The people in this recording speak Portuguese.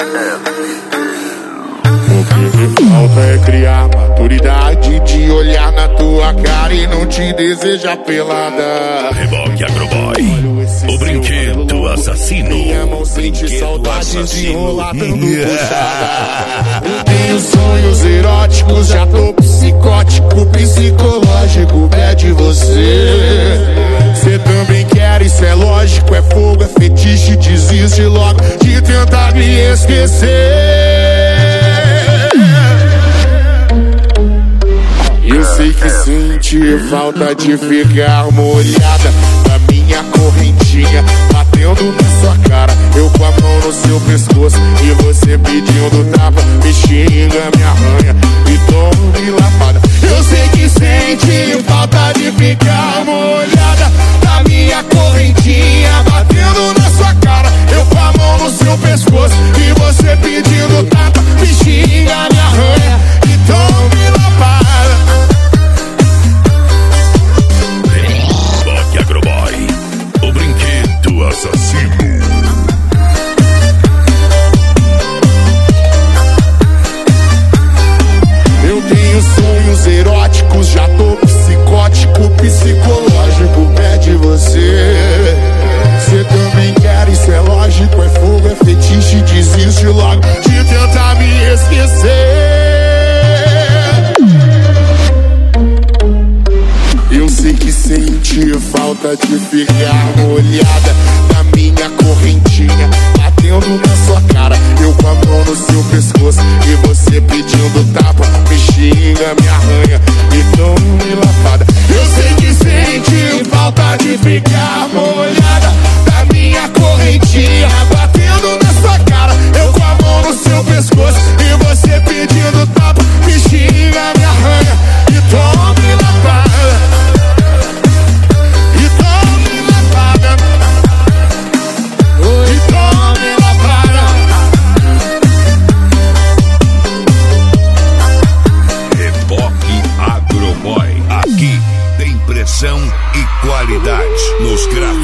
O que me falta é criar maturidade de olhar na tua cara e não te desejar pelada. Reboque Agroboy, o brinquedo assassino. Minha mão sente saudade de enrolar dando puxada. Eu tenho sonhos eróticos, já tô psicótico, psicológico, pede você. Cê também quer, isso é lógico, é fogo, é fetiche, desiste logo de tentar me esquecer. Eu sei que senti falta de ficar molhada da minha correntinha batendo na sua cara, eu com a mão no seu pescoço e você pedindo tapa, me xinga, me arranha e tome lavada. Eu sei que sente falta de ficar molhada da minha correntinha batendo na sua cara, eu com a mão no seu pescoço e você pedindo tapa, me xinga, me arranha e tome lavada. Reboque Agroboy, o brinquedo assassino. Eu tenho sonhos eróticos, já tô psicótico, psicológico, pede você. Cê também quer, isso é lógico, é fogo, é fetiche, desiste logo de tentar me esquecer. Eu sei que senti falta de ficar molhada da minha correntinha batendo na sua cara, eu com a mão no seu pescoço e você pedindo tapa, me xinga, me arranha e tome lavada. Eu sei que senti falta de ficar molhada da minha correntinha batendo na sua cara, eu com a mão no seu pescoço e você pedindo tapa, me xinga, me arranha e tome lavada. Aqui tem pressão e qualidade nos gráficos.